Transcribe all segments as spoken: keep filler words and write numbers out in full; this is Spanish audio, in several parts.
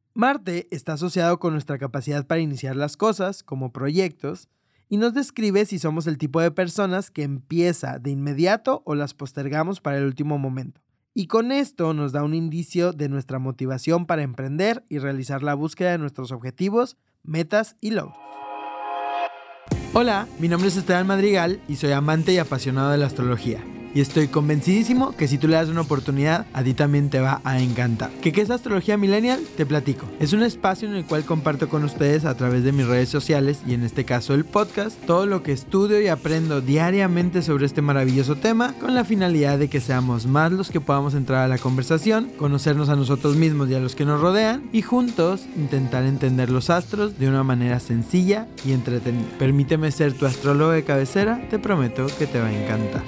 Marte está asociado con nuestra capacidad para iniciar las cosas, como proyectos, y nos describe si somos el tipo de personas que empieza de inmediato o las postergamos para el último momento. Y con esto nos da un indicio de nuestra motivación para emprender y realizar la búsqueda de nuestros objetivos, metas y logros. Hola, mi nombre es Esteban Madrigal y soy amante y apasionado de la astrología. Y estoy convencidísimo que si tú le das una oportunidad, a ti también te va a encantar. ¿Qué, qué es Astrología Millennial? Te platico. Es un espacio en el cual comparto con ustedes a través de mis redes sociales y en este caso el podcast, todo lo que estudio y aprendo diariamente sobre este maravilloso tema con la finalidad de que seamos más los que podamos entrar a la conversación, conocernos a nosotros mismos y a los que nos rodean y juntos intentar entender los astros de una manera sencilla y entretenida. Permíteme ser tu astrólogo de cabecera, te prometo que te va a encantar.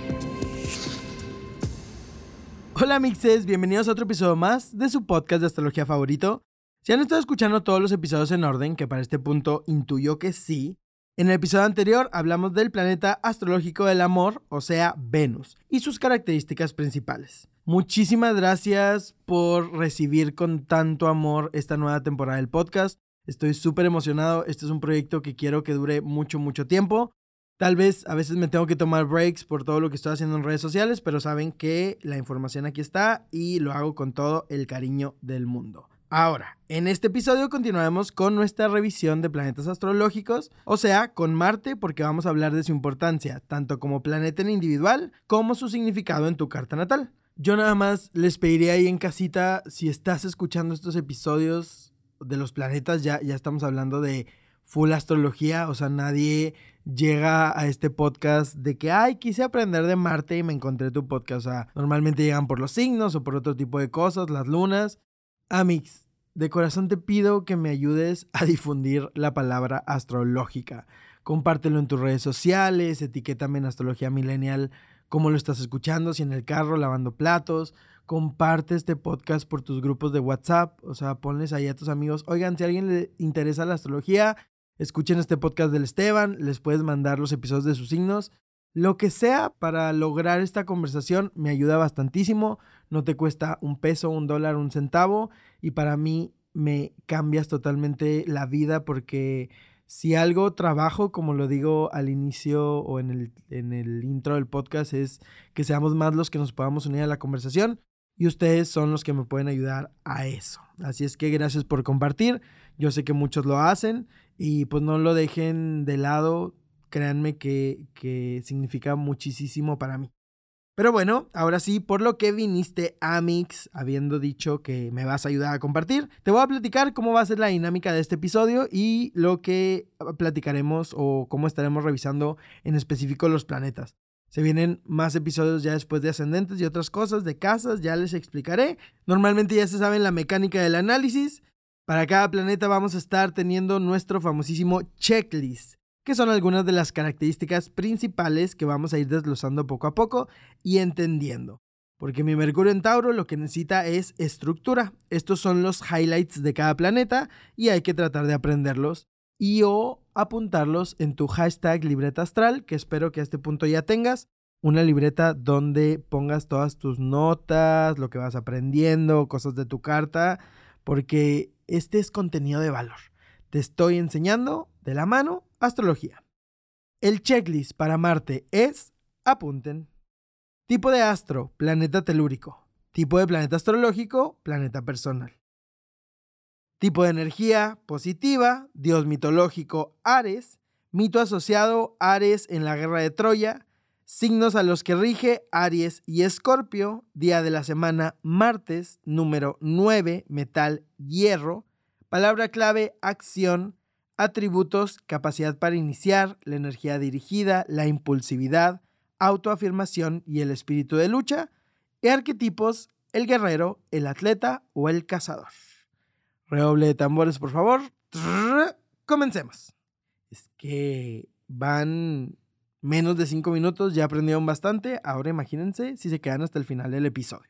Hola mixes, bienvenidos a otro episodio más de su podcast de astrología favorito. Si han estado escuchando todos los episodios en orden, que para este punto intuyo que sí, en el episodio anterior hablamos del planeta astrológico del amor, o sea, Venus, y sus características principales. Muchísimas gracias por recibir con tanto amor esta nueva temporada del podcast. Estoy súper emocionado, este es un proyecto que quiero que dure mucho, mucho tiempo. Tal vez a veces me tengo que tomar breaks por todo lo que estoy haciendo en redes sociales, pero saben que la información aquí está y lo hago con todo el cariño del mundo. Ahora, en este episodio continuaremos con nuestra revisión de planetas astrológicos, o sea, con Marte, porque vamos a hablar de su importancia, tanto como planeta en individual, como su significado en tu carta natal. Yo nada más les pediría ahí en casita, si estás escuchando estos episodios de los planetas, ya, ya estamos hablando de full astrología, o sea, nadie llega a este podcast de que, ay, quise aprender de Marte y me encontré tu podcast. O sea, normalmente llegan por los signos o por otro tipo de cosas, las lunas. Amix, de corazón te pido que me ayudes a difundir la palabra astrológica. Compártelo en tus redes sociales, etiquétame en Astrología Millennial cómo lo estás escuchando, si en el carro, lavando platos. Comparte este podcast por tus grupos de WhatsApp, o sea, ponles ahí a tus amigos, oigan, si a alguien le interesa la astrología, escuchen este podcast del Esteban, les puedes mandar los episodios de sus signos, lo que sea para lograr esta conversación me ayuda bastantísimo, no te cuesta un peso, un dólar, un centavo y para mí me cambias totalmente la vida porque si algo trabajo, como lo digo al inicio o en el, en el intro del podcast, es que seamos más los que nos podamos unir a la conversación y ustedes son los que me pueden ayudar a eso. Así es que gracias por compartir, yo sé que muchos lo hacen y pues no lo dejen de lado, créanme que, que significa muchísimo para mí. Pero bueno, ahora sí, por lo que viniste, Amix, habiendo dicho que me vas a ayudar a compartir, te voy a platicar cómo va a ser la dinámica de este episodio y lo que platicaremos o cómo estaremos revisando en específico los planetas. Se vienen más episodios ya después de ascendentes y otras cosas de casas, ya les explicaré. Normalmente ya se saben la mecánica del análisis. Para cada planeta vamos a estar teniendo nuestro famosísimo checklist, que son algunas de las características principales que vamos a ir desglosando poco a poco y entendiendo. Porque mi Mercurio en Tauro lo que necesita es estructura. Estos son los highlights de cada planeta y hay que tratar de aprenderlos y o apuntarlos en tu hashtag libreta astral, que espero que a este punto ya tengas una libreta donde pongas todas tus notas, lo que vas aprendiendo, cosas de tu carta, porque este es contenido de valor. Te estoy enseñando de la mano astrología. El checklist para Marte es, apunten, tipo de astro, planeta telúrico, tipo de planeta astrológico, planeta personal. Tipo de energía, positiva, dios mitológico, Ares, mito asociado, Ares en la guerra de Troya, signos a los que rige, Aries y Escorpio, día de la semana, martes, número nueve, metal, hierro, palabra clave, acción, atributos, capacidad para iniciar, la energía dirigida, la impulsividad, autoafirmación y el espíritu de lucha, y arquetipos, el guerrero, el atleta o el cazador. Redoble de tambores, por favor. Comencemos. Es que van menos de cinco minutos, ya aprendieron bastante. Ahora imagínense si se quedan hasta el final del episodio.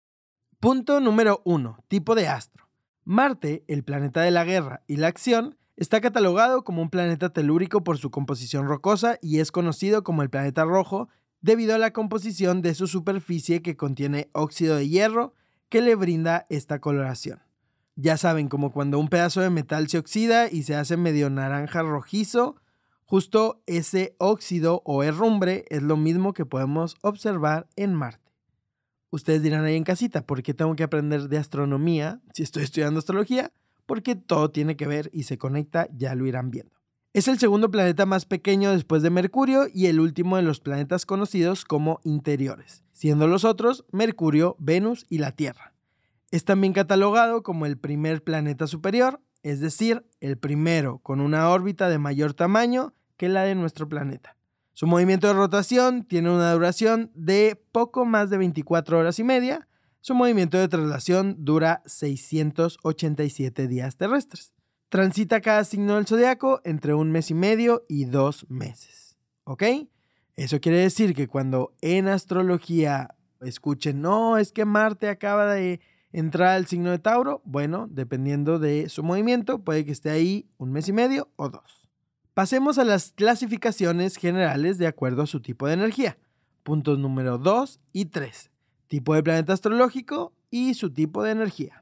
Punto número uno. Tipo de astro. Marte, el planeta de la guerra y la acción, está catalogado como un planeta telúrico por su composición rocosa y es conocido como el planeta rojo debido a la composición de su superficie que contiene óxido de hierro que le brinda esta coloración. Ya saben, como cuando un pedazo de metal se oxida y se hace medio naranja rojizo, justo ese óxido o herrumbre es lo mismo que podemos observar en Marte. Ustedes dirán ahí en casita, ¿por qué tengo que aprender de astronomía si estoy estudiando astrología? Porque todo tiene que ver y se conecta, ya lo irán viendo. Es el segundo planeta más pequeño después de Mercurio y el último de los planetas conocidos como interiores, siendo los otros Mercurio, Venus y la Tierra. Es también catalogado como el primer planeta superior, es decir, el primero con una órbita de mayor tamaño que la de nuestro planeta. Su movimiento de rotación tiene una duración de poco más de veinticuatro horas y media. Su movimiento de traslación dura seiscientos ochenta y siete días terrestres. Transita cada signo del zodiaco entre un mes y medio y dos meses. ¿Ok? Eso quiere decir que cuando en astrología escuchen, no, es que Marte acaba de entrar al signo de Tauro, bueno, dependiendo de su movimiento, puede que esté ahí un mes y medio o dos. Pasemos a las clasificaciones generales de acuerdo a su tipo de energía. Puntos número dos y tres. Tipo de planeta astrológico y su tipo de energía.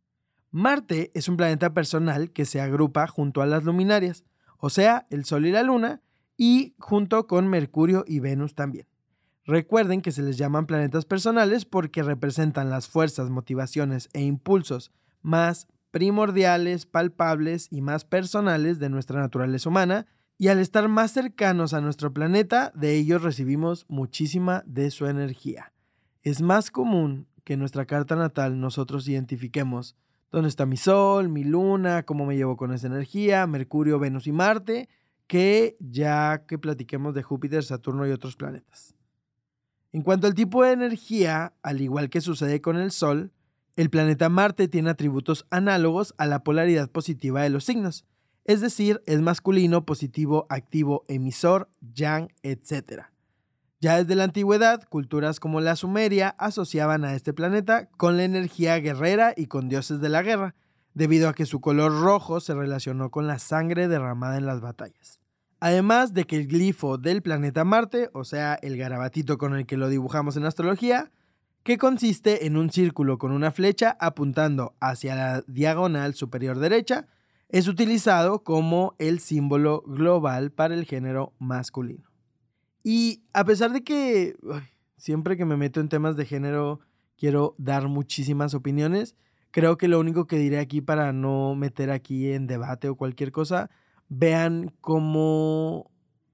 Marte es un planeta personal que se agrupa junto a las luminarias, o sea, el Sol y la Luna, y junto con Mercurio y Venus también. Recuerden que se les llaman planetas personales porque representan las fuerzas, motivaciones e impulsos más primordiales, palpables y más personales de nuestra naturaleza humana, y al estar más cercanos a nuestro planeta, de ellos recibimos muchísima de su energía. Es más común que en nuestra carta natal nosotros identifiquemos dónde está mi Sol, mi Luna, cómo me llevo con esa energía, Mercurio, Venus y Marte, que ya que platiquemos de Júpiter, Saturno y otros planetas. En cuanto al tipo de energía, al igual que sucede con el Sol, el planeta Marte tiene atributos análogos a la polaridad positiva de los signos, es decir, es masculino, positivo, activo, emisor, yang, etcétera. Ya desde la antigüedad, culturas como la Sumeria asociaban a este planeta con la energía guerrera y con dioses de la guerra, debido a que su color rojo se relacionó con la sangre derramada en las batallas. Además de que el glifo del planeta Marte, o sea, el garabatito con el que lo dibujamos en astrología, que consiste en un círculo con una flecha apuntando hacia la diagonal superior derecha, es utilizado como el símbolo global para el género masculino. Y a pesar de que uy, siempre que me meto en temas de género quiero dar muchísimas opiniones, creo que lo único que diré aquí para no meter aquí en debate o cualquier cosa, vean cómo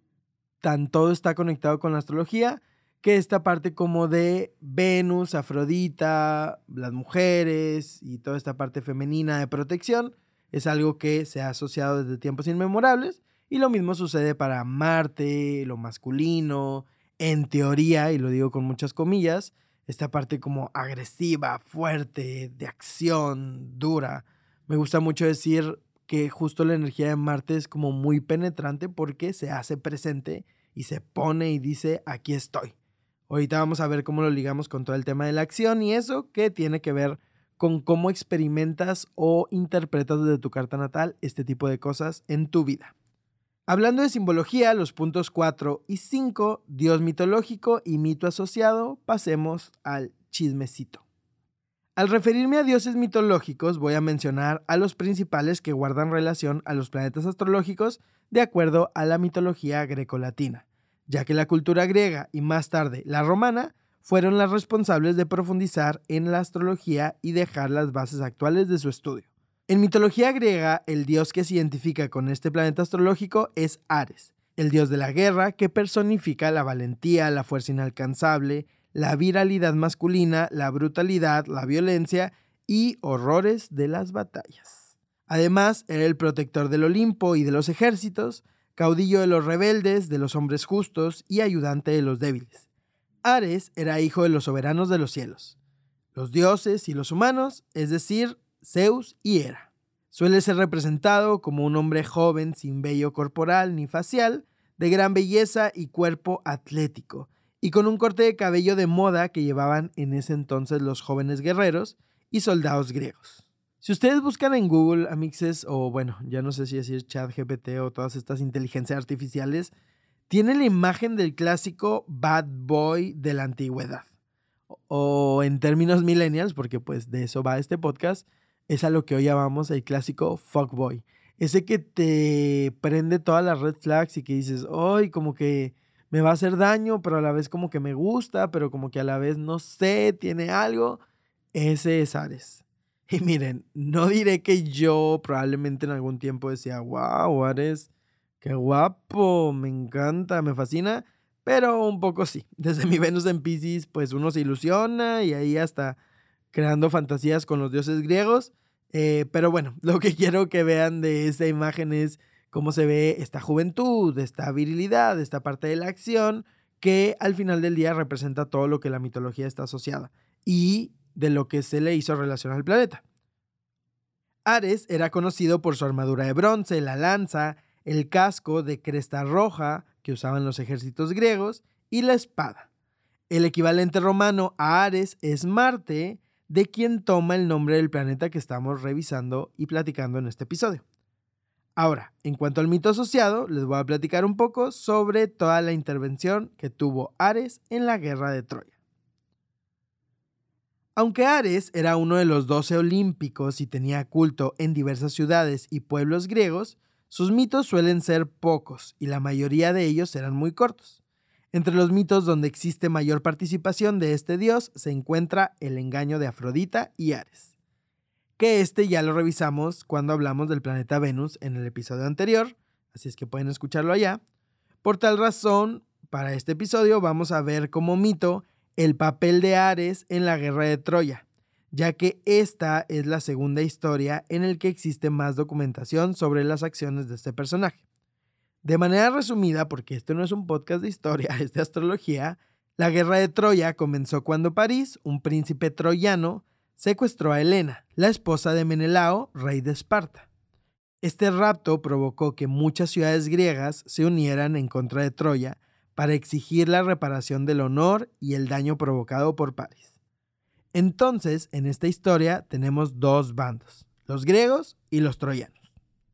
tan todo está conectado con la astrología, que esta parte como de Venus, Afrodita, las mujeres y toda esta parte femenina de protección es algo que se ha asociado desde tiempos inmemorables. Y lo mismo sucede para Marte, lo masculino, en teoría, y lo digo con muchas comillas, esta parte como agresiva, fuerte, de acción, dura. Me gusta mucho decir que justo la energía de Marte es como muy penetrante porque se hace presente y se pone y dice, aquí estoy. Ahorita vamos a ver cómo lo ligamos con todo el tema de la acción y eso que tiene que ver con cómo experimentas o interpretas desde tu carta natal este tipo de cosas en tu vida. Hablando de simbología, los puntos cuatro y cinco, Dios mitológico y mito asociado, pasemos al chismecito. Al referirme a dioses mitológicos, voy a mencionar a los principales que guardan relación a los planetas astrológicos de acuerdo a la mitología grecolatina, ya que la cultura griega y más tarde la romana fueron las responsables de profundizar en la astrología y dejar las bases actuales de su estudio. En mitología griega, el dios que se identifica con este planeta astrológico es Ares, el dios de la guerra que personifica la valentía, la fuerza inalcanzable, la viralidad masculina, la brutalidad, la violencia y horrores de las batallas. Además, era el protector del Olimpo y de los ejércitos, caudillo de los rebeldes, de los hombres justos y ayudante de los débiles. Ares era hijo de los soberanos de los cielos, los dioses y los humanos, es decir, Zeus y Hera. Suele ser representado como un hombre joven sin vello corporal ni facial, de gran belleza y cuerpo atlético, y con un corte de cabello de moda que llevaban en ese entonces los jóvenes guerreros y soldados griegos. Si ustedes buscan en Google, amixes, o bueno, ya no sé si decir ChatGPT o todas estas inteligencias artificiales, tiene la imagen del clásico bad boy de la antigüedad. O en términos millennials, porque pues de eso va este podcast, es a lo que hoy llamamos el clásico fuckboy. Ese que te prende todas las red flags y que dices, ¡ay! Como que me va a hacer daño, pero a la vez como que me gusta, pero como que a la vez no sé, tiene algo. Ese es Ares. Y miren, no diré que yo probablemente en algún tiempo decía, wow, Ares, qué guapo, me encanta, me fascina, pero un poco sí. Desde mi Venus en Piscis, pues uno se ilusiona y ahí hasta creando fantasías con los dioses griegos. Eh, pero bueno, lo que quiero que vean de esta imagen es cómo se ve esta juventud, esta virilidad, esta parte de la acción, que al final del día representa todo lo que la mitología está asociada y de lo que se le hizo relación al planeta. Ares era conocido por su armadura de bronce, la lanza, el casco de cresta roja que usaban los ejércitos griegos y la espada. El equivalente romano a Ares es Marte, de quien toma el nombre del planeta que estamos revisando y platicando en este episodio. Ahora, en cuanto al mito asociado, les voy a platicar un poco sobre toda la intervención que tuvo Ares en la guerra de Troya. Aunque Ares era uno de los doce olímpicos y tenía culto en diversas ciudades y pueblos griegos, sus mitos suelen ser pocos y la mayoría de ellos eran muy cortos. Entre los mitos donde existe mayor participación de este dios se encuentra el engaño de Afrodita y Ares, que este ya lo revisamos cuando hablamos del planeta Venus en el episodio anterior, así es que pueden escucharlo allá. Por tal razón, para este episodio vamos a ver como mito el papel de Ares en la guerra de Troya, ya que esta es la segunda historia en la que existe más documentación sobre las acciones de este personaje. De manera resumida, porque esto no es un podcast de historia, es de astrología, la guerra de Troya comenzó cuando París, un príncipe troyano, secuestró a Helena, la esposa de Menelao, rey de Esparta. Este rapto provocó que muchas ciudades griegas se unieran en contra de Troya para exigir la reparación del honor y el daño provocado por París. Entonces, en esta historia tenemos dos bandos, los griegos y los troyanos.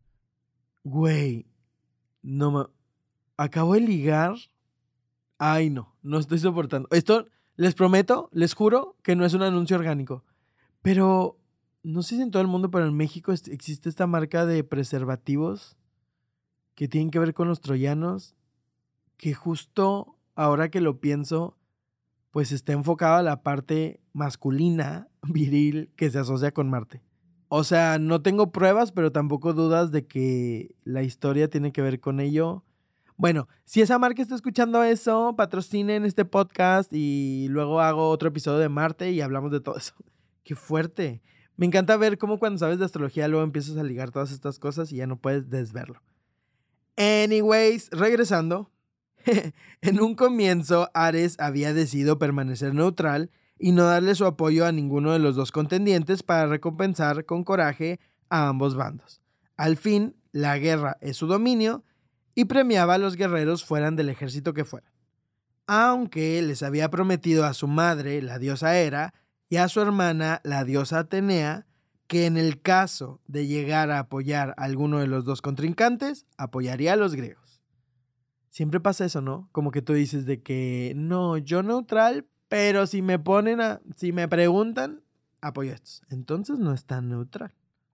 Güey, no me... Acabo de ligar. Ay, no, no estoy soportando. Esto, les prometo, les juro que no es un anuncio orgánico. Pero, no sé si en todo el mundo, pero en México existe esta marca de preservativos que tienen que ver con los troyanos, que justo ahora que lo pienso, pues está enfocado a la parte masculina, viril, que se asocia con Marte. O sea, no tengo pruebas, pero tampoco dudas de que la historia tiene que ver con ello. Bueno, si esa marca está escuchando eso, patrocinen este podcast y luego hago otro episodio de Marte y hablamos de todo eso. ¡Qué fuerte! Me encanta ver cómo cuando sabes de astrología luego empiezas a ligar todas estas cosas y ya no puedes desverlo. Anyways, regresando. En un comienzo, Ares había decidido permanecer neutral y no darle su apoyo a ninguno de los dos contendientes para recompensar con coraje a ambos bandos. Al fin, la guerra es su dominio y premiaba a los guerreros fueran del ejército que fueran. Aunque les había prometido a su madre, la diosa Hera, y a su hermana, la diosa Atenea, que en el caso de llegar a apoyar a alguno de los dos contrincantes, apoyaría a los griegos. Siempre pasa eso, ¿no? Como que tú dices de que no, yo neutral, pero si me ponen a, si me preguntan, apoyo a estos. Entonces no es tan neutral.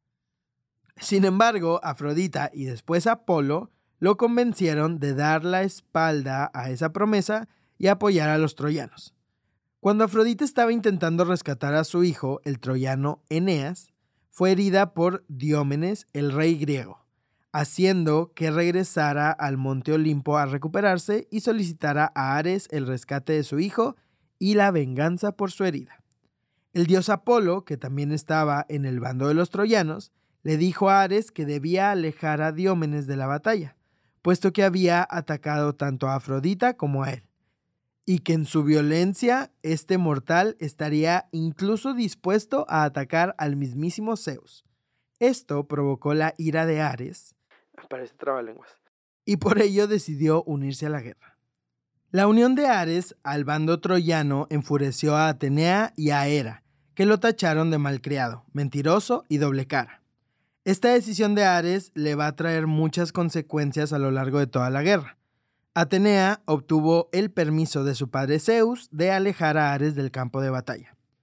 Sin embargo, Afrodita y después Apolo lo convencieron de dar la espalda a esa promesa y apoyar a los troyanos. Cuando Afrodita estaba intentando rescatar a su hijo, el troyano Eneas, fue herida por Diómenes, el rey griego, haciendo que regresara al monte Olimpo a recuperarse y solicitara a Ares el rescate de su hijo y la venganza por su herida. El dios Apolo, que también estaba en el bando de los troyanos, le dijo a Ares que debía alejar a Diómenes de la batalla, puesto que había atacado tanto a Afrodita como a él, y que en su violencia este mortal estaría incluso dispuesto a atacar al mismísimo Zeus. Esto provocó la ira de Ares, parece trabalenguas, y por ello decidió unirse a la guerra. La unión de Ares al bando troyano enfureció a Atenea y a Hera, que lo tacharon de malcriado, mentiroso y doble cara. Esta decisión de Ares le va a traer muchas consecuencias a lo largo de toda la guerra. Atenea obtuvo el permiso de su padre Zeus de alejar a Ares del campo de batalla.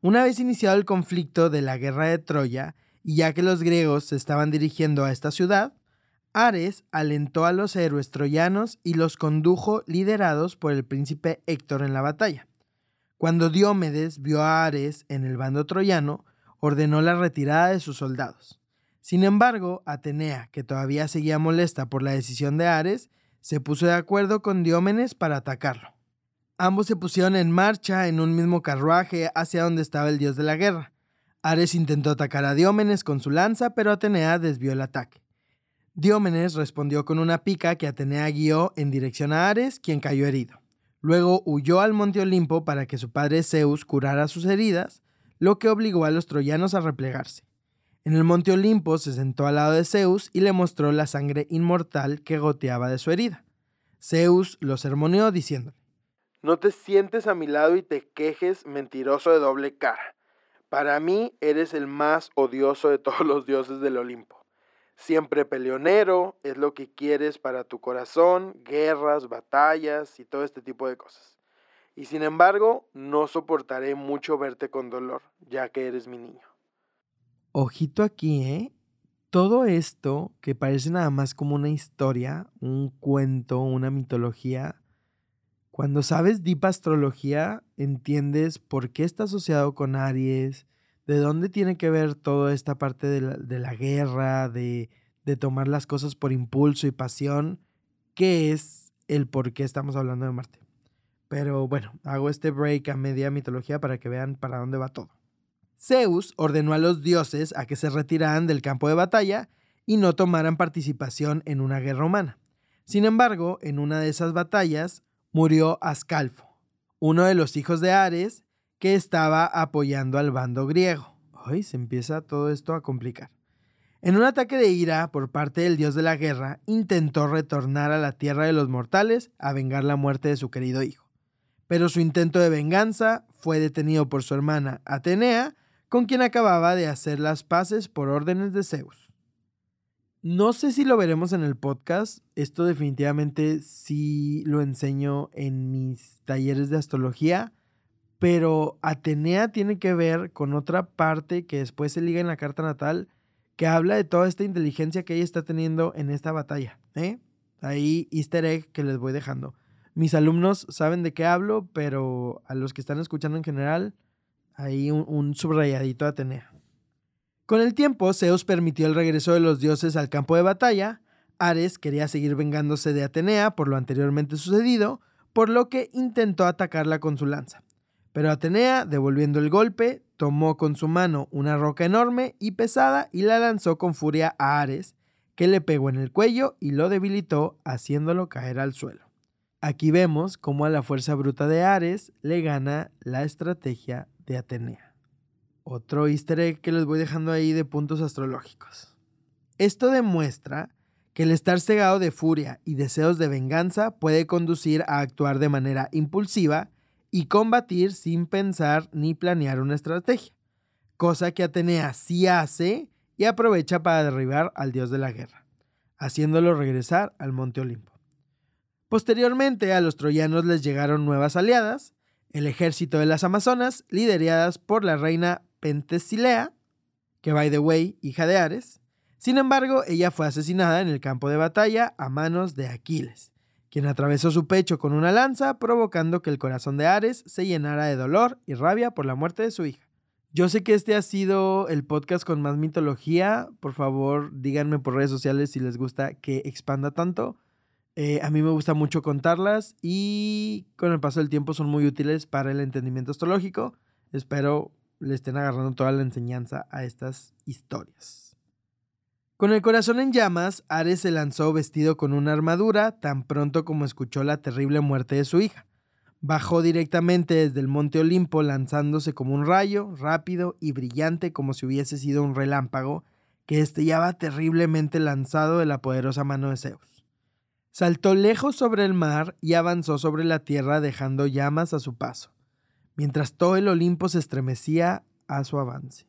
Una vez iniciado el conflicto de la guerra de Troya, y ya que los griegos se estaban dirigiendo a esta ciudad, Ares alentó a los héroes troyanos y los condujo liderados por el príncipe Héctor en la batalla. Cuando Diomedes vio a Ares en el bando troyano, ordenó la retirada de sus soldados. Sin embargo, Atenea, que todavía seguía molesta por la decisión de Ares, se puso de acuerdo con Diómedes para atacarlo. Ambos se pusieron en marcha en un mismo carruaje hacia donde estaba el dios de la guerra. Ares intentó atacar a Diómedes con su lanza, pero Atenea desvió el ataque. Diómedes respondió con una pica que Atenea guió en dirección a Ares, quien cayó herido. Luego huyó al monte Olimpo para que su padre Zeus curara sus heridas, lo que obligó a los troyanos a replegarse. En el monte Olimpo se sentó al lado de Zeus y le mostró la sangre inmortal que goteaba de su herida. Zeus lo sermoneó diciéndole: No te sientes a mi lado y te quejes, mentiroso de doble cara. Para mí eres el más odioso de todos los dioses del Olimpo. Siempre peleonero, es lo que quieres para tu corazón, guerras, batallas y todo este tipo de cosas. Y sin embargo, no soportaré mucho verte con dolor, ya que eres mi niño. Ojito aquí, ¿eh? Todo esto, que parece nada más como una historia, un cuento, una mitología, cuando sabes deep astrología, entiendes por qué está asociado con Aries, de dónde tiene que ver toda esta parte de la, de la guerra, de, de tomar las cosas por impulso y pasión, que es el por qué estamos hablando de Marte. Pero bueno, hago este break a media mitología para que vean para dónde va todo. Zeus ordenó a los dioses a que se retiraran del campo de batalla y no tomaran participación en una guerra humana. Sin embargo, en una de esas batallas murió Ascalfo, uno de los hijos de Ares, que estaba apoyando al bando griego. Ay, se empieza todo esto a complicar. En un ataque de ira por parte del dios de la guerra, intentó retornar a la tierra de los mortales a vengar la muerte de su querido hijo. Pero su intento de venganza fue detenido por su hermana Atenea, con quien acababa de hacer las paces por órdenes de Zeus. No sé si lo veremos en el podcast, esto definitivamente sí lo enseño en mis talleres de astrología, pero Atenea tiene que ver con otra parte que después se liga en la carta natal, que habla de toda esta inteligencia que ella está teniendo en esta batalla, ¿eh? Ahí easter egg que les voy dejando. Mis alumnos saben de qué hablo, pero a los que están escuchando en general, ahí un, un subrayadito de Atenea. Con el tiempo, Zeus permitió el regreso de los dioses al campo de batalla. Ares quería seguir vengándose de Atenea por lo anteriormente sucedido, por lo que intentó atacarla con su lanza. Pero Atenea, devolviendo el golpe, tomó con su mano una roca enorme y pesada y la lanzó con furia a Ares, que le pegó en el cuello y lo debilitó, haciéndolo caer al suelo. Aquí vemos cómo a la fuerza bruta de Ares le gana la estrategia de Atenea. Otro easter egg que les voy dejando ahí de puntos astrológicos. Esto demuestra que el estar cegado de furia y deseos de venganza puede conducir a actuar de manera impulsiva y combatir sin pensar ni planear una estrategia, cosa que Atenea sí hace y aprovecha para derribar al dios de la guerra, haciéndolo regresar al monte Olimpo. Posteriormente, a los troyanos les llegaron nuevas aliadas, el ejército de las Amazonas, lideradas por la reina Pentesilea, que by the way, hija de Ares. Sin embargo, ella fue asesinada en el campo de batalla a manos de Aquiles, quien atravesó su pecho con una lanza, provocando que el corazón de Ares se llenara de dolor y rabia por la muerte de su hija. Yo sé que este ha sido el podcast con más mitología. Por favor, díganme por redes sociales si les gusta que expanda tanto. Eh, a mí me gusta mucho contarlas y con el paso del tiempo son muy útiles para el entendimiento astrológico. Espero le estén agarrando toda la enseñanza a estas historias. Con el corazón en llamas, Ares se lanzó vestido con una armadura tan pronto como escuchó la terrible muerte de su hija. Bajó directamente desde el monte Olimpo lanzándose como un rayo, rápido y brillante como si hubiese sido un relámpago que destellaba terriblemente lanzado de la poderosa mano de Zeus. Saltó lejos sobre el mar y avanzó sobre la tierra dejando llamas a su paso, mientras todo el Olimpo se estremecía a su avance.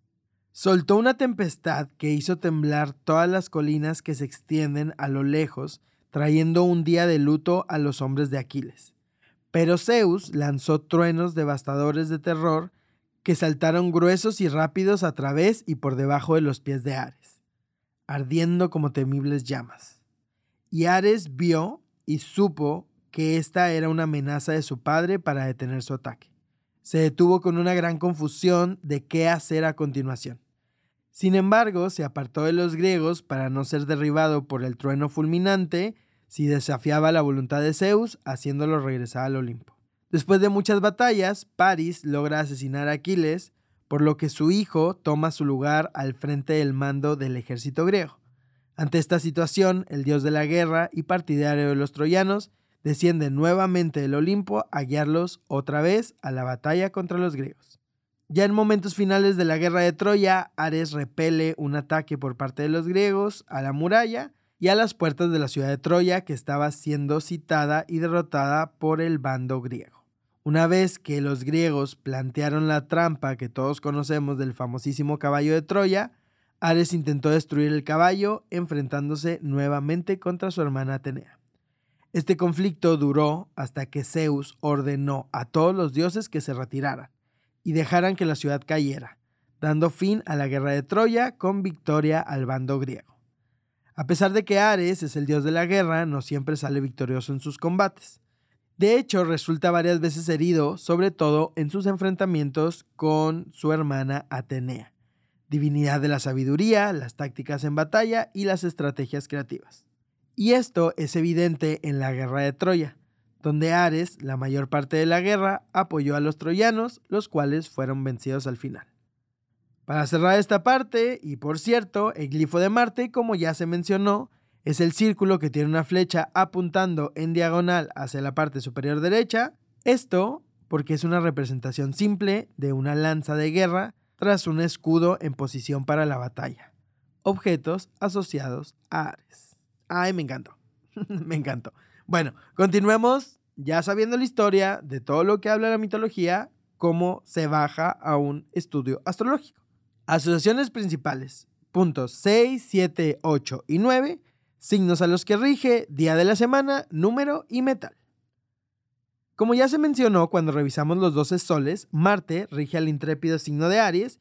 Soltó una tempestad que hizo temblar todas las colinas que se extienden a lo lejos, trayendo un día de luto a los hombres de Aquiles. Pero Zeus lanzó truenos devastadores de terror que saltaron gruesos y rápidos a través y por debajo de los pies de Ares, ardiendo como temibles llamas. Y Ares vio y supo que esta era una amenaza de su padre para detener su ataque. Se detuvo con una gran confusión de qué hacer a continuación. Sin embargo, se apartó de los griegos para no ser derribado por el trueno fulminante si desafiaba la voluntad de Zeus, haciéndolo regresar al Olimpo. Después de muchas batallas, Paris logra asesinar a Aquiles, por lo que su hijo toma su lugar al frente del mando del ejército griego. Ante esta situación, el dios de la guerra y partidario de los troyanos desciende nuevamente del Olimpo a guiarlos otra vez a la batalla contra los griegos. Ya en momentos finales de la guerra de Troya, Ares repele un ataque por parte de los griegos a la muralla y a las puertas de la ciudad de Troya, que estaba siendo citada y derrotada por el bando griego. Una vez que los griegos plantearon la trampa que todos conocemos del famosísimo caballo de Troya, Ares intentó destruir el caballo, enfrentándose nuevamente contra su hermana Atenea. Este conflicto duró hasta que Zeus ordenó a todos los dioses que se retiraran y dejaran que la ciudad cayera, dando fin a la guerra de Troya con victoria al bando griego. A pesar de que Ares es el dios de la guerra, no siempre sale victorioso en sus combates. De hecho, resulta varias veces herido, sobre todo en sus enfrentamientos con su hermana Atenea, divinidad de la sabiduría, las tácticas en batalla y las estrategias creativas. Y esto es evidente en la guerra de Troya, donde Ares, la mayor parte de la guerra, apoyó a los troyanos, los cuales fueron vencidos al final. Para cerrar esta parte, y por cierto, el glifo de Marte, como ya se mencionó, es el círculo que tiene una flecha apuntando en diagonal hacia la parte superior derecha. Esto porque es una representación simple de una lanza de guerra tras un escudo en posición para la batalla. Objetos asociados a Ares. Ay, me encantó. Me encantó. Bueno, continuemos ya sabiendo la historia de todo lo que habla la mitología, cómo se baja a un estudio astrológico. Asociaciones principales. Puntos seis, siete, ocho y nueve. Signos a los que rige, día de la semana, número y metal. Como ya se mencionó cuando revisamos los doce soles, Marte rige al intrépido signo de Aries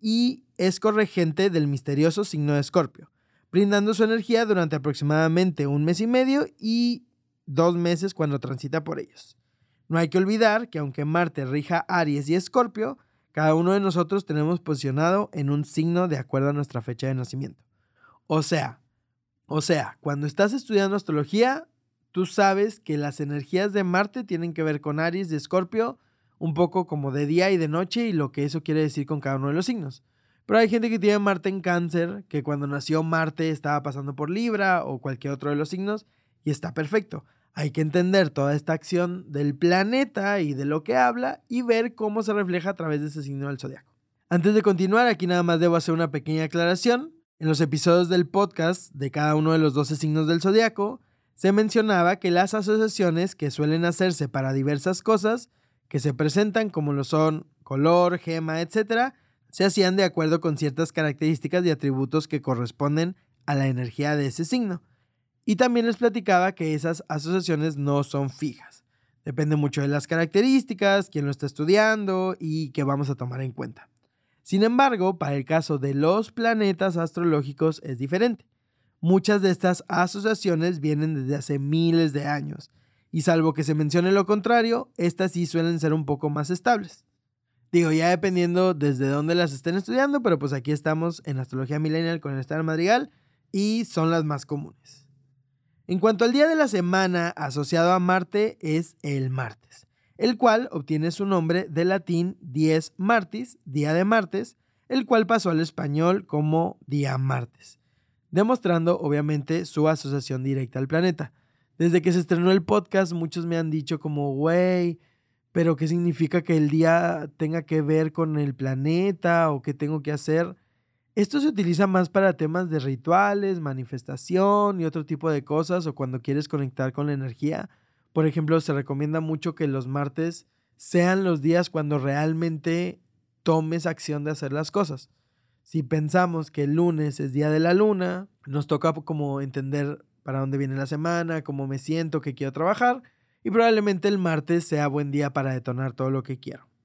y es corregente del misterioso signo de Escorpio, brindando su energía durante aproximadamente un mes y medio y dos meses cuando transita por ellos. No hay que olvidar que aunque Marte rija Aries y Escorpio, cada uno de nosotros tenemos posicionado en un signo de acuerdo a nuestra fecha de nacimiento. O sea, o sea, cuando estás estudiando astrología, tú sabes que las energías de Marte tienen que ver con Aries y Escorpio, un poco como de día y de noche y lo que eso quiere decir con cada uno de los signos. Pero hay gente que tiene Marte en Cáncer, que cuando nació Marte estaba pasando por Libra o cualquier otro de los signos y está perfecto. Hay que entender toda esta acción del planeta y de lo que habla y ver cómo se refleja a través de ese signo del zodiaco. Antes de continuar, aquí nada más debo hacer una pequeña aclaración. En los episodios del podcast de cada uno de los doce signos del zodiaco, se mencionaba que las asociaciones que suelen hacerse para diversas cosas que se presentan como lo son color, gema, etcétera, se hacían de acuerdo con ciertas características y atributos que corresponden a la energía de ese signo. Y también les platicaba que esas asociaciones no son fijas. Depende mucho de las características, quién lo está estudiando y qué vamos a tomar en cuenta. Sin embargo, para el caso de los planetas astrológicos es diferente. Muchas de estas asociaciones vienen desde hace miles de años, y salvo que se mencione lo contrario, estas sí suelen ser un poco más estables. Digo, ya dependiendo desde dónde las estén estudiando, pero pues aquí estamos en Astrología Millennial con el Star Madrigal y son las más comunes. En cuanto al día de la semana asociado a Marte es el martes, el cual obtiene su nombre del latín dies Martis, día de martes, el cual pasó al español como día martes, demostrando obviamente su asociación directa al planeta. Desde que se estrenó el podcast, muchos me han dicho como, güey, pero ¿qué significa que el día tenga que ver con el planeta o qué tengo que hacer? Esto se utiliza más para temas de rituales, manifestación y otro tipo de cosas o cuando quieres conectar con la energía. Por ejemplo, se recomienda mucho que los martes sean los días cuando realmente tomes acción de hacer las cosas. Si pensamos que el lunes es día de la luna, nos toca como entender para dónde viene la semana, cómo me siento, qué quiero trabajar y probablemente el martes sea buen día para detonar todo lo que quiero.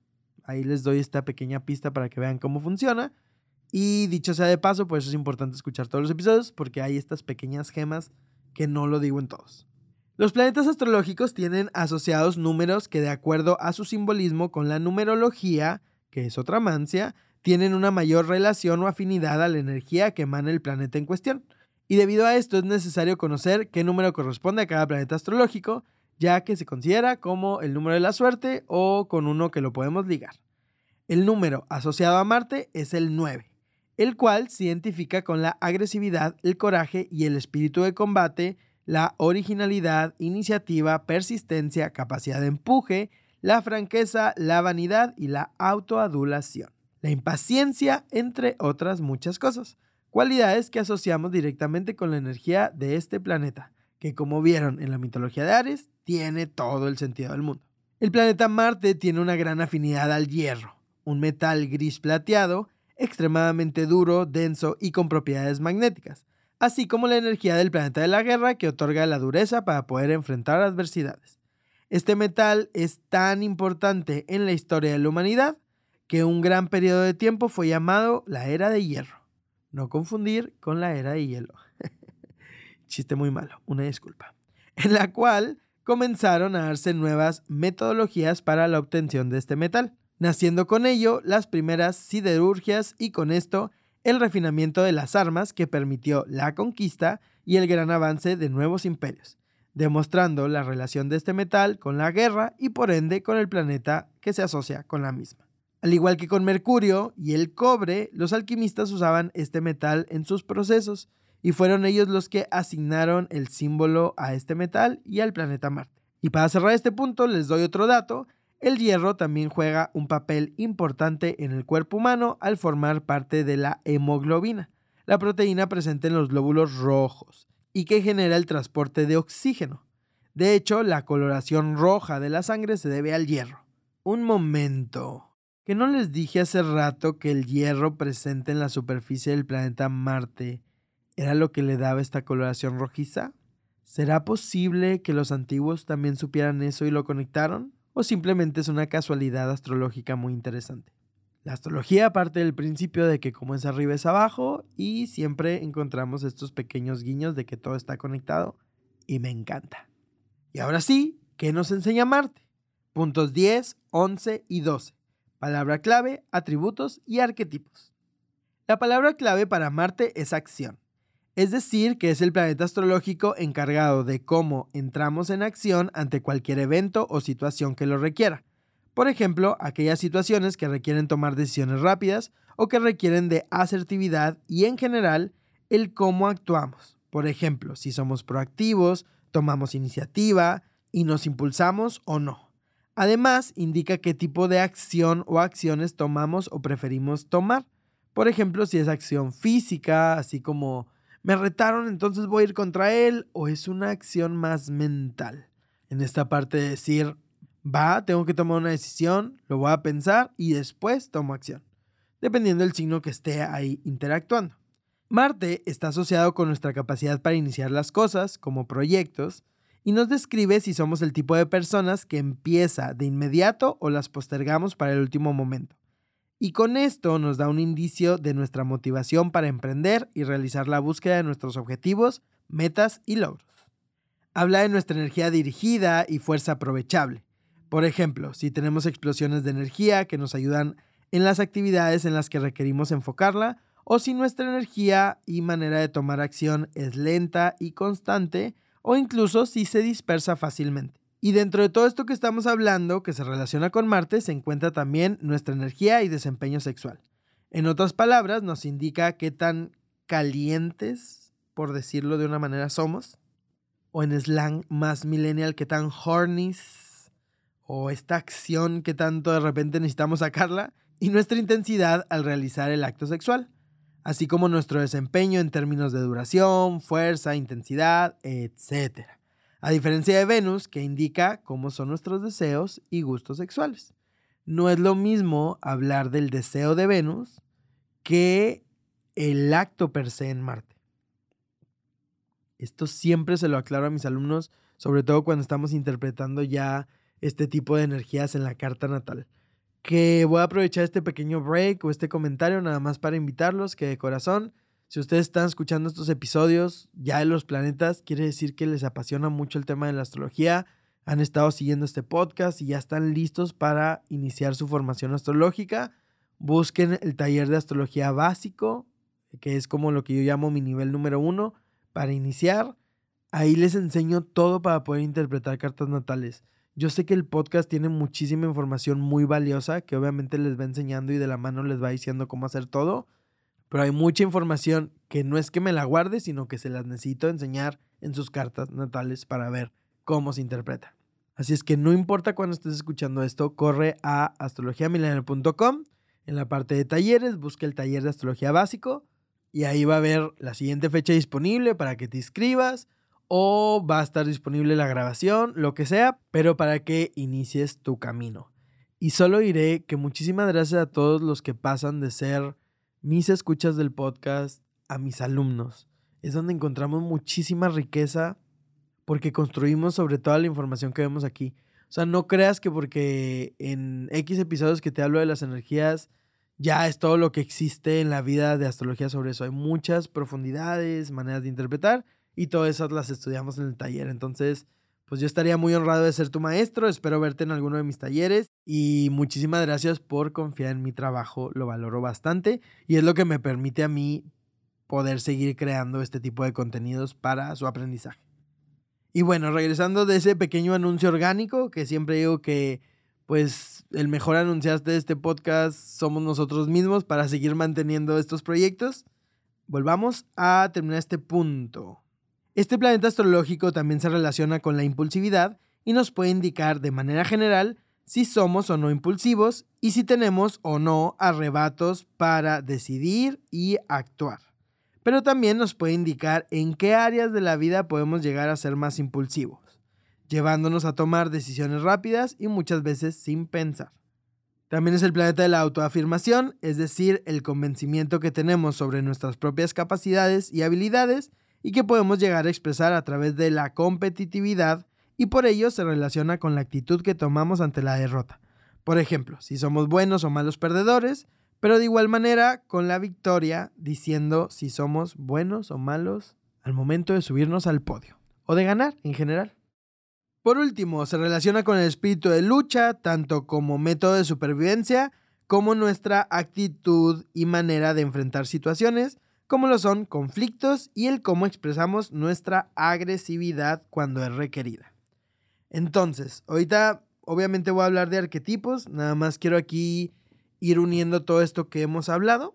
Ahí les doy esta pequeña pista para que vean cómo funciona. Y dicho sea de paso, por eso es importante escuchar todos los episodios, porque hay estas pequeñas gemas que no lo digo en todos. Los planetas astrológicos tienen asociados números que, de acuerdo a su simbolismo con la numerología, que es otra mancia, tienen una mayor relación o afinidad a la energía que emana el planeta en cuestión. Y debido a esto es necesario conocer qué número corresponde a cada planeta astrológico, ya que se considera como el número de la suerte o con uno que lo podemos ligar. El número asociado a Marte es el nueve, el cual se identifica con la agresividad, el coraje y el espíritu de combate, la originalidad, iniciativa, persistencia, capacidad de empuje, la franqueza, la vanidad y la autoadulación. La impaciencia, entre otras muchas cosas. Cualidades que asociamos directamente con la energía de este planeta, que como vieron en la mitología de Ares, tiene todo el sentido del mundo. El planeta Marte tiene una gran afinidad al hierro, un metal gris plateado, extremadamente duro, denso y con propiedades magnéticas, así como la energía del planeta de la guerra que otorga la dureza para poder enfrentar adversidades. Este metal es tan importante en la historia de la humanidad que un gran periodo de tiempo fue llamado la Era de Hierro. No confundir con la Era de Hielo. Chiste muy malo, una disculpa. En la cual comenzaron a darse nuevas metodologías para la obtención de este metal, naciendo con ello las primeras siderurgias y con esto el refinamiento de las armas que permitió la conquista y el gran avance de nuevos imperios, demostrando la relación de este metal con la guerra y por ende con el planeta que se asocia con la misma. Al igual que con Mercurio y el cobre, los alquimistas usaban este metal en sus procesos y fueron ellos los que asignaron el símbolo a este metal y al planeta Marte. Y para cerrar este punto les doy otro dato. El hierro también juega un papel importante en el cuerpo humano al formar parte de la hemoglobina, la proteína presente en los glóbulos rojos y que genera el transporte de oxígeno. De hecho, la coloración roja de la sangre se debe al hierro. Un momento. ¿Que no les dije hace rato que el hierro presente en la superficie del planeta Marte era lo que le daba esta coloración rojiza? ¿Será posible que los antiguos también supieran eso y lo conectaron? ¿O simplemente es una casualidad astrológica muy interesante? La astrología parte del principio de que como es arriba es abajo y siempre encontramos estos pequeños guiños de que todo está conectado y me encanta. Y ahora sí, ¿qué nos enseña Marte? Puntos diez, once y doce. Palabra clave, atributos y arquetipos. La palabra clave para Marte es acción. Es decir, que es el planeta astrológico encargado de cómo entramos en acción ante cualquier evento o situación que lo requiera. Por ejemplo, aquellas situaciones que requieren tomar decisiones rápidas o que requieren de asertividad y, en general, el cómo actuamos. Por ejemplo, si somos proactivos, tomamos iniciativa y nos impulsamos o no. Además, indica qué tipo de acción o acciones tomamos o preferimos tomar. Por ejemplo, si es acción física, así como me retaron, entonces voy a ir contra él, o es una acción más mental. En esta parte de decir, va, tengo que tomar una decisión, lo voy a pensar y después tomo acción, dependiendo del signo que esté ahí interactuando. Marte está asociado con nuestra capacidad para iniciar las cosas, como proyectos, y nos describe si somos el tipo de personas que empieza de inmediato o las postergamos para el último momento. Y con esto nos da un indicio de nuestra motivación para emprender y realizar la búsqueda de nuestros objetivos, metas y logros. Habla de nuestra energía dirigida y fuerza aprovechable. Por ejemplo, si tenemos explosiones de energía que nos ayudan en las actividades en las que requerimos enfocarla, o si nuestra energía y manera de tomar acción es lenta y constante, o incluso si se dispersa fácilmente. Y dentro de todo esto que estamos hablando, que se relaciona con Marte, se encuentra también nuestra energía y desempeño sexual. En otras palabras, nos indica qué tan calientes, por decirlo de una manera, somos, o en slang más millennial, qué tan hornies, o esta acción que tanto de repente necesitamos sacarla, y nuestra intensidad al realizar el acto sexual, así como nuestro desempeño en términos de duración, fuerza, intensidad, etcétera. A diferencia de Venus, que indica cómo son nuestros deseos y gustos sexuales. No es lo mismo hablar del deseo de Venus que el acto per se en Marte. Esto siempre se lo aclaro a mis alumnos, sobre todo cuando estamos interpretando ya este tipo de energías en la carta natal. que voy a aprovechar este pequeño break o este comentario nada más para invitarlos que de corazón, si ustedes están escuchando estos episodios ya de los planetas, quiere decir que les apasiona mucho el tema de la astrología, han estado siguiendo este podcast y ya están listos para iniciar su formación astrológica. Busquen el taller de astrología básico, que es como lo que yo llamo mi nivel número uno, para iniciar. Ahí les enseño todo para poder interpretar cartas natales. Yo sé que el podcast tiene muchísima información muy valiosa que obviamente les va enseñando y de la mano les va diciendo cómo hacer todo, pero hay mucha información que no es que me la guarde, sino que se las necesito enseñar en sus cartas natales para ver cómo se interpreta. Así es que no importa cuando estés escuchando esto, corre a astrología millennial punto com, en la parte de talleres, busca el taller de astrología básico y ahí va a haber la siguiente fecha disponible para que te inscribas, o va a estar disponible la grabación, lo que sea, pero para que inicies tu camino. Y solo diré que muchísimas gracias a todos los que pasan de ser mis escuchas del podcast a mis alumnos. Es donde encontramos muchísima riqueza porque construimos sobre toda la información que vemos aquí. O sea, no creas que porque en X episodios que te hablo de las energías ya es todo lo que existe en la vida de astrología sobre eso. Hay muchas profundidades, maneras de interpretar, y todas esas las estudiamos en el taller. Entonces, pues yo estaría muy honrado de ser tu maestro. Espero verte en alguno de mis talleres. Y muchísimas gracias por confiar en mi trabajo. Lo valoro bastante. Y es lo que me permite a mí poder seguir creando este tipo de contenidos para su aprendizaje. Y bueno, regresando de ese pequeño anuncio orgánico, que siempre digo que pues el mejor anunciante de este podcast somos nosotros mismos para seguir manteniendo estos proyectos. Volvamos a terminar este punto. Este planeta astrológico también se relaciona con la impulsividad y nos puede indicar de manera general si somos o no impulsivos y si tenemos o no arrebatos para decidir y actuar. Pero también nos puede indicar en qué áreas de la vida podemos llegar a ser más impulsivos, llevándonos a tomar decisiones rápidas y muchas veces sin pensar. También es el planeta de la autoafirmación, es decir, el convencimiento que tenemos sobre nuestras propias capacidades y habilidades y que podemos llegar a expresar a través de la competitividad, y por ello se relaciona con la actitud que tomamos ante la derrota. Por ejemplo, si somos buenos o malos perdedores, pero de igual manera con la victoria, diciendo si somos buenos o malos al momento de subirnos al podio o de ganar en general. Por último, se relaciona con el espíritu de lucha, tanto como método de supervivencia, como nuestra actitud y manera de enfrentar situaciones, como lo son conflictos y el cómo expresamos nuestra agresividad cuando es requerida. Entonces, ahorita obviamente voy a hablar de arquetipos, nada más quiero aquí ir uniendo todo esto que hemos hablado.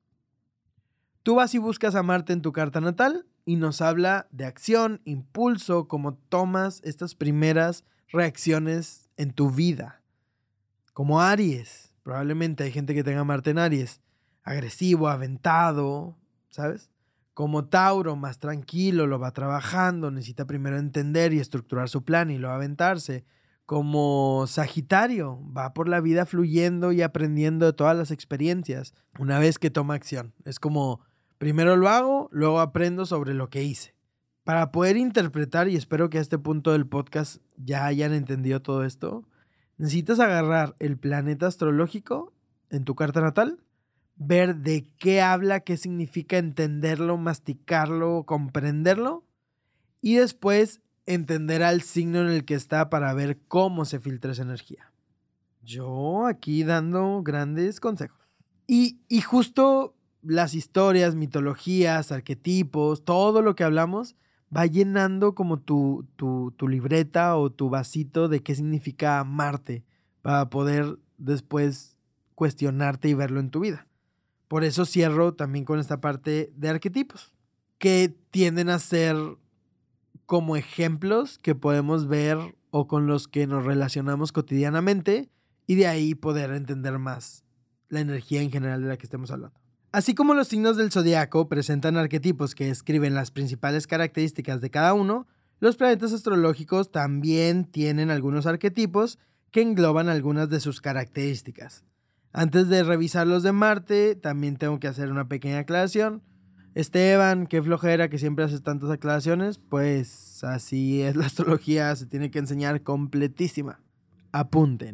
Tú vas y buscas a Marte en tu carta natal y nos habla de acción, impulso, cómo tomas estas primeras reacciones en tu vida. Como Aries, probablemente hay gente que tenga Marte en Aries, agresivo, aventado, ¿sabes? Como Tauro, más tranquilo, lo va trabajando, necesita primero entender y estructurar su plan y luego aventarse. Como Sagitario, va por la vida fluyendo y aprendiendo de todas las experiencias una vez que toma acción. Es como, primero lo hago, luego aprendo sobre lo que hice. Para poder interpretar, y espero que a este punto del podcast ya hayan entendido todo esto, necesitas agarrar el planeta astrológico en tu carta natal, ver de qué habla, qué significa, entenderlo, masticarlo, comprenderlo, y después entender al signo en el que está para ver cómo se filtra esa energía. Yo aquí dando grandes consejos. Y, y justo las historias, mitologías, arquetipos, todo lo que hablamos va llenando como tu, tu, tu libreta o tu vasito de qué significa Marte para poder después cuestionarte y verlo en tu vida. Por eso cierro también con esta parte de arquetipos, que tienden a ser como ejemplos que podemos ver o con los que nos relacionamos cotidianamente y de ahí poder entender más la energía en general de la que estemos hablando. Así como los signos del zodiaco presentan arquetipos que describen las principales características de cada uno, los planetas astrológicos también tienen algunos arquetipos que engloban algunas de sus características. Antes de revisar los de Marte, también tengo que hacer una pequeña aclaración. Esteban, qué flojera que siempre haces tantas aclaraciones. Pues así es la astrología, se tiene que enseñar completísima. Apunten.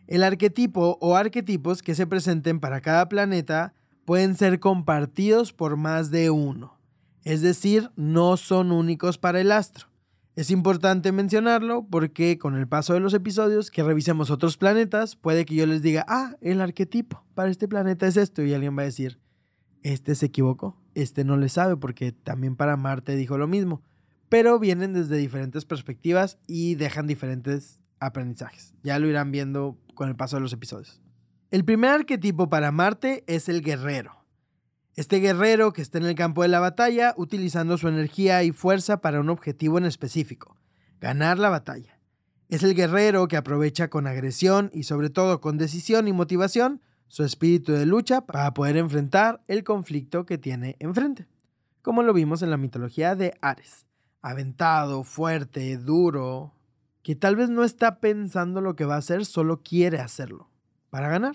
El arquetipo o arquetipos que se presenten para cada planeta pueden ser compartidos por más de uno, es decir, no son únicos para el astro. Es importante mencionarlo porque con el paso de los episodios que revisemos otros planetas, puede que yo les diga, ah, el arquetipo para este planeta es esto, y alguien va a decir, este se equivocó, este no le sabe porque también para Marte dijo lo mismo, pero vienen desde diferentes perspectivas y dejan diferentes aprendizajes. Ya lo irán viendo con el paso de los episodios. El primer arquetipo para Marte es el guerrero. Este guerrero que está en el campo de la batalla utilizando su energía y fuerza para un objetivo en específico, ganar la batalla. Es el guerrero que aprovecha con agresión y sobre todo con decisión y motivación su espíritu de lucha para poder enfrentar el conflicto que tiene enfrente, como lo vimos en la mitología de Ares. Aventado, fuerte, duro, que tal vez no está pensando lo que va a hacer, solo quiere hacerlo para ganar.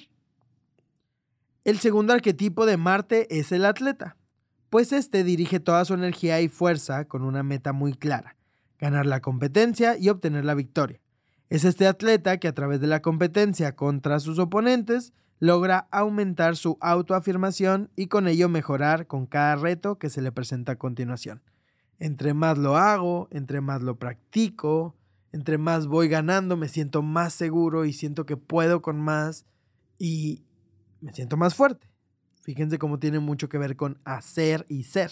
El segundo arquetipo de Marte es el atleta, pues este dirige toda su energía y fuerza con una meta muy clara, ganar la competencia y obtener la victoria. Es este atleta que a través de la competencia contra sus oponentes logra aumentar su autoafirmación y con ello mejorar con cada reto que se le presenta a continuación. Entre más lo hago, entre más lo practico, entre más voy ganando, me siento más seguro y siento que puedo con más y me siento más fuerte. Fíjense cómo tiene mucho que ver con hacer y ser.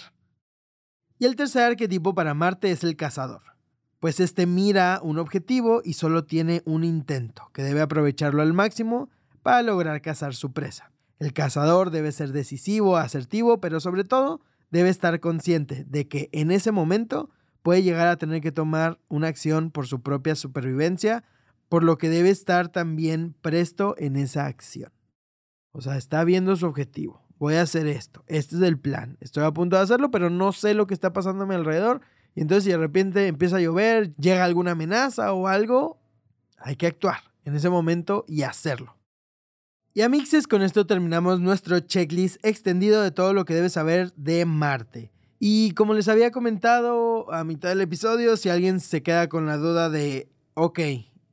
Y el tercer arquetipo para Marte es el cazador, pues este mira un objetivo y solo tiene un intento, que debe aprovecharlo al máximo para lograr cazar su presa. El cazador debe ser decisivo, asertivo, pero sobre todo debe estar consciente de que en ese momento puede llegar a tener que tomar una acción por su propia supervivencia, por lo que debe estar también presto en esa acción. O sea, está viendo su objetivo. Voy a hacer esto. Este es el plan. Estoy a punto de hacerlo, pero no sé lo que está pasando a mi alrededor. Y entonces si de repente empieza a llover, llega alguna amenaza o algo, hay que actuar en ese momento y hacerlo. Y amixes, con esto terminamos nuestro checklist extendido de todo lo que debes saber de Marte. Y como les había comentado a mitad del episodio, si alguien se queda con la duda de, ok,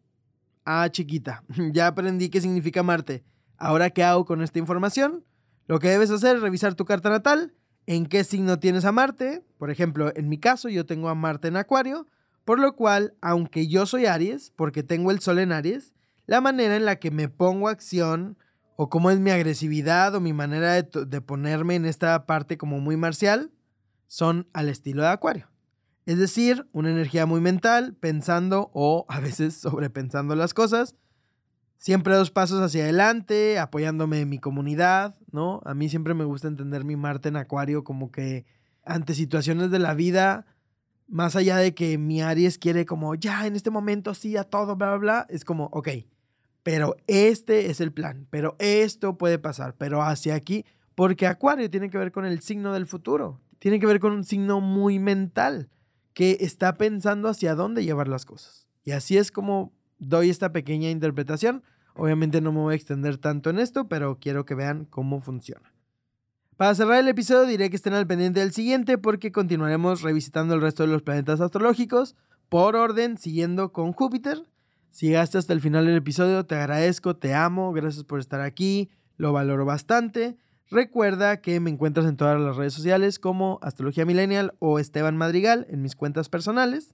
ah chiquita, ya aprendí qué significa Marte. ¿Ahora qué hago con esta información? Lo que debes hacer es revisar tu carta natal, en qué signo tienes a Marte. Por ejemplo, en mi caso yo tengo a Marte en Acuario, por lo cual, aunque yo soy Aries, porque tengo el Sol en Aries, la manera en la que me pongo a acción o cómo es mi agresividad o mi manera de, t- de ponerme en esta parte como muy marcial son al estilo de Acuario. Es decir, una energía muy mental, pensando o a veces sobrepensando las cosas. Siempre dos pasos hacia adelante, apoyándome en mi comunidad, ¿no? A mí siempre me gusta entender mi Marte en Acuario como que ante situaciones de la vida, más allá de que mi Aries quiere como ya en este momento sí a todo, bla, bla, bla, es como, ok, pero este es el plan, pero esto puede pasar, pero hacia aquí, porque Acuario tiene que ver con el signo del futuro, tiene que ver con un signo muy mental, que está pensando hacia dónde llevar las cosas. Y así es como doy esta pequeña interpretación. Obviamente no me voy a extender tanto en esto, pero quiero que vean cómo funciona. Para cerrar el episodio diré que estén al pendiente del siguiente porque continuaremos revisitando el resto de los planetas astrológicos por orden, siguiendo con Júpiter. Si llegaste hasta el final del episodio, te agradezco, te amo, gracias por estar aquí, lo valoro bastante. Recuerda que me encuentras en todas las redes sociales como Astrología Millennial o Esteban Madrigal en mis cuentas personales.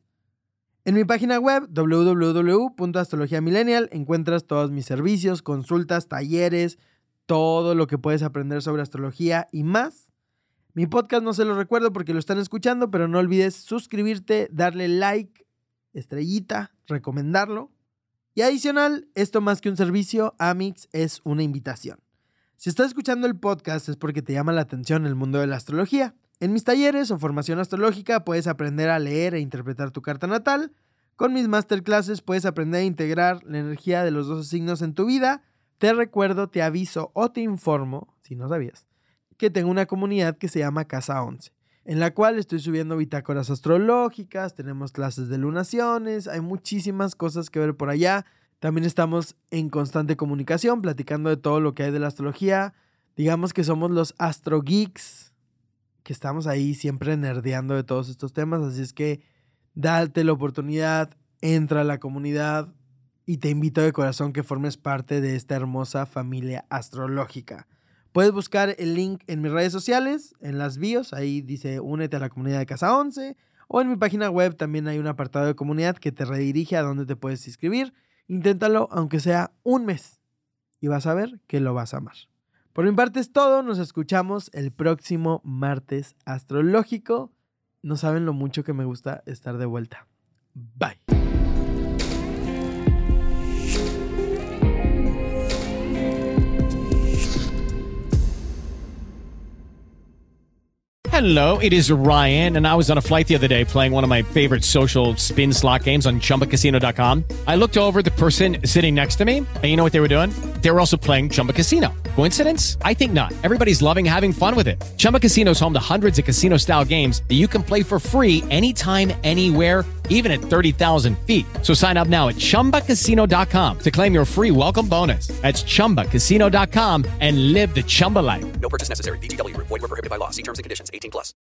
En mi página web doble u doble u doble u punto astrología millennial encuentras todos mis servicios, consultas, talleres, todo lo que puedes aprender sobre astrología y más. Mi podcast no se lo recuerdo porque lo están escuchando, pero no olvides suscribirte, darle like, estrellita, recomendarlo. Y adicional, esto más que un servicio, Amix es una invitación. Si estás escuchando el podcast es porque te llama la atención el mundo de la astrología. En mis talleres o formación astrológica puedes aprender a leer e interpretar tu carta natal. Con mis masterclasses puedes aprender a integrar la energía de los doce signos en tu vida. Te recuerdo, te aviso o te informo, si no sabías, que tengo una comunidad que se llama Casa once, en la cual estoy subiendo bitácoras astrológicas, tenemos clases de lunaciones, hay muchísimas cosas que ver por allá. También estamos en constante comunicación, platicando de todo lo que hay de la astrología. Digamos que somos los astro geeks, que estamos ahí siempre nerdeando de todos estos temas, así es que date la oportunidad, entra a la comunidad, y te invito de corazón que formes parte de esta hermosa familia astrológica. Puedes buscar el link en mis redes sociales, en las bios, ahí dice únete a la comunidad de Casa once, o en mi página web también hay un apartado de comunidad que te redirige a donde te puedes inscribir. Inténtalo aunque sea un mes y vas a ver que lo vas a amar. Por mi parte es todo, nos escuchamos el próximo martes astrológico. No saben lo mucho que me gusta estar de vuelta. Bye. Hello, it is Ryan, and I was on a flight the other day playing one of my favorite social spin slot games on Chumba Casino dot com. I looked over at the person sitting next to me, and you know what they were doing? They were also playing Chumba Casino. Coincidence? I think not. Everybody's loving having fun with it. Chumba Casino is home to hundreds of casino-style games that you can play for free anytime, anywhere, even at thirty thousand feet. So sign up now at Chumba Casino dot com to claim your free welcome bonus. That's Chumba Casino dot com and live the Chumba life. No purchase necessary. V G W. Void where prohibited by law. See terms and conditions. eighteen plus.